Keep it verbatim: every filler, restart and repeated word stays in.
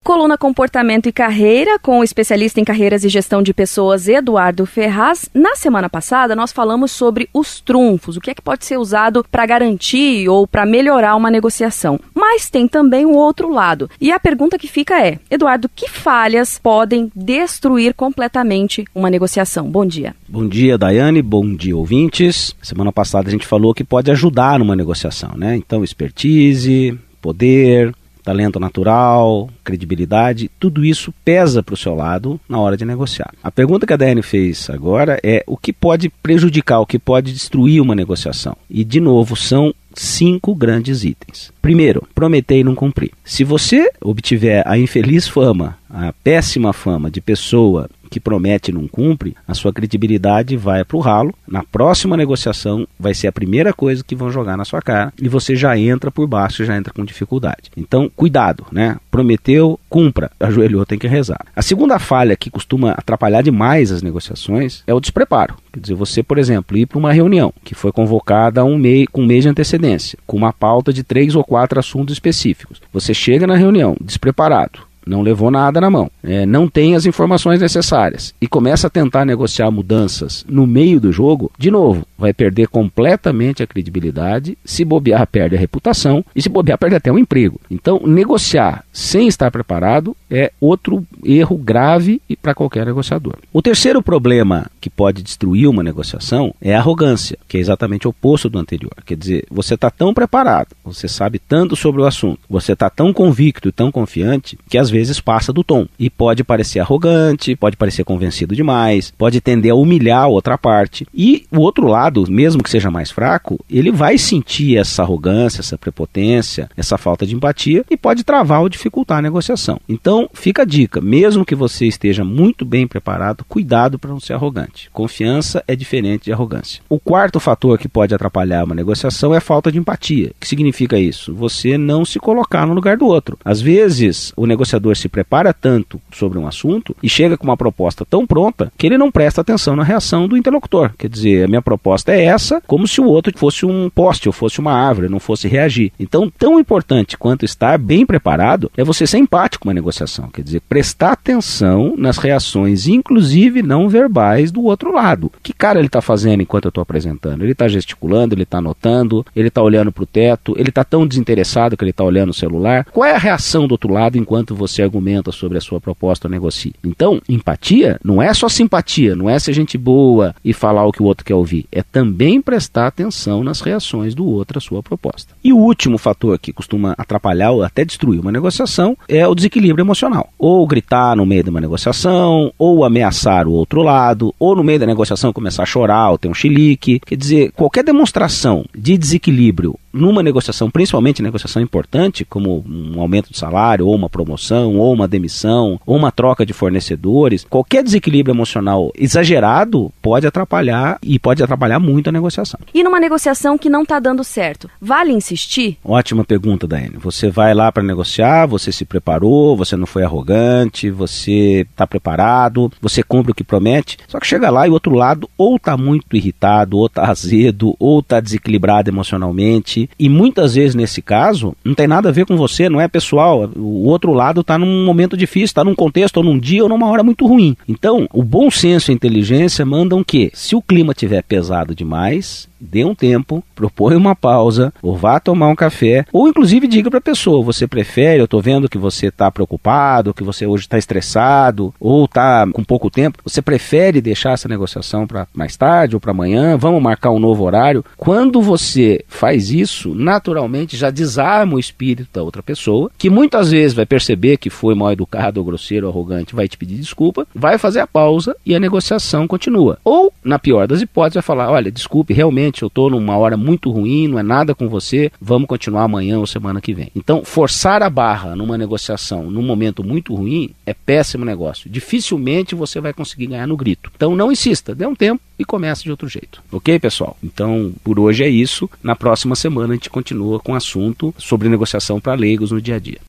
Coluna Comportamento e Carreira, com o especialista em carreiras e gestão de pessoas Eduardo Ferraz. Na semana passada, nós falamos sobre os trunfos, o que é que pode ser usado para garantir ou para melhorar uma negociação. Mas tem também o outro lado. E a pergunta que fica é, Eduardo, que falhas podem destruir completamente uma negociação? Bom dia. Bom dia, Daiane. Bom dia, ouvintes. Semana passada a gente falou que pode ajudar numa negociação, né? Então, expertise, poder, talento natural, credibilidade, tudo isso pesa para o seu lado na hora de negociar. A pergunta que a Daiane fez agora é o que pode prejudicar, o que pode destruir uma negociação. E, de novo, são cinco grandes itens. Primeiro, prometer e não cumprir. Se você obtiver a infeliz fama, a péssima fama de pessoa que promete e não cumpre, a sua credibilidade vai para o ralo. Na próxima negociação vai ser a primeira coisa que vão jogar na sua cara e você já entra por baixo, já entra com dificuldade. Então, cuidado, né? Prometeu, cumpra. Ajoelhou, tem que rezar. A segunda falha que costuma atrapalhar demais as negociações é o despreparo. Quer dizer, você, por exemplo, ir para uma reunião que foi convocada um mês, com um mês de antecedência, com uma pauta de três ou quatro assuntos específicos. Você chega na reunião despreparado, não levou nada na mão, é, não tem as informações necessárias e começa a tentar negociar mudanças no meio do jogo, de novo, vai perder completamente a credibilidade, se bobear perde a reputação e se bobear perde até o emprego. Então, negociar sem estar preparado é outro erro grave para qualquer negociador. O terceiro problema que pode destruir uma negociação é a arrogância, que é exatamente o oposto do anterior. Quer dizer, você está tão preparado, você sabe tanto sobre o assunto, você está tão convicto e tão confiante que às vezes vezes passa do tom e pode parecer arrogante, pode parecer convencido demais, pode tender a humilhar a outra parte e o outro lado, mesmo que seja mais fraco, ele vai sentir essa arrogância, essa prepotência, essa falta de empatia e pode travar ou dificultar a negociação. Então fica a dica, mesmo que você esteja muito bem preparado, cuidado para não ser arrogante. Confiança é diferente de arrogância. O quarto fator que pode atrapalhar uma negociação é a falta de empatia. O que significa isso? Você não se colocar no lugar do outro. Às vezes o negociador se prepara tanto sobre um assunto e chega com uma proposta tão pronta que ele não presta atenção na reação do interlocutor. Quer dizer, a minha proposta é essa, como se o outro fosse um poste ou fosse uma árvore, não fosse reagir. Então, tão importante quanto estar bem preparado é você ser empático com uma negociação. Quer dizer, prestar atenção nas reações, inclusive não verbais, do outro lado. Que cara ele está fazendo enquanto eu estou apresentando? Ele está gesticulando, ele está anotando, ele está olhando para o teto, ele está tão desinteressado que ele está olhando o celular. Qual é a reação do outro lado enquanto você argumenta sobre a sua proposta ou negocia? Então, empatia não é só simpatia, não é ser gente boa e falar o que o outro quer ouvir, é também prestar atenção nas reações do outro à sua proposta. E o último fator que costuma atrapalhar ou até destruir uma negociação é o desequilíbrio emocional. Ou gritar no meio de uma negociação, ou ameaçar o outro lado, ou no meio da negociação começar a chorar ou ter um chilique. Quer dizer, qualquer demonstração de desequilíbrio numa negociação, principalmente negociação importante, como um aumento de salário, ou uma promoção, ou uma demissão, ou uma troca de fornecedores, qualquer desequilíbrio emocional exagerado pode atrapalhar e pode atrapalhar muito a negociação. E numa negociação que não está dando certo, vale insistir? Ótima pergunta, Daiane. Você vai lá para negociar, você se preparou, você não foi arrogante, você está preparado, você cumpre o que promete, só que chega lá e o outro lado ou está muito irritado, ou está azedo, ou está desequilibrado emocionalmente. E muitas vezes, nesse caso, não tem nada a ver com você, não é pessoal. O outro lado está num momento difícil, está num contexto, ou num dia, ou numa hora muito ruim. Então, o bom senso e a inteligência mandam que, se o clima estiver pesado demais, dê um tempo, propõe uma pausa, ou vá tomar um café, ou inclusive diga para a pessoa, você prefere, eu estou vendo que você está preocupado, que você hoje está estressado, ou está com pouco tempo, você prefere deixar essa negociação para mais tarde ou para amanhã, vamos marcar um novo horário. Quando você faz isso, naturalmente já desarma o espírito da outra pessoa, que muitas vezes vai perceber que foi mal educado, ou grosseiro, ou arrogante, vai te pedir desculpa, vai fazer a pausa e a negociação continua. Ou, na pior das hipóteses, vai falar, olha, desculpe, realmente eu estou numa hora muito ruim, não é nada com você, vamos continuar amanhã ou semana que vem. Então, forçar a barra numa negociação num momento muito ruim é péssimo negócio. Dificilmente você vai conseguir ganhar no grito. Então, não insista, dê um tempo e comece de outro jeito. Ok, pessoal? Então, por hoje é isso. Na próxima semana a gente continua com o assunto sobre negociação para leigos no dia a dia.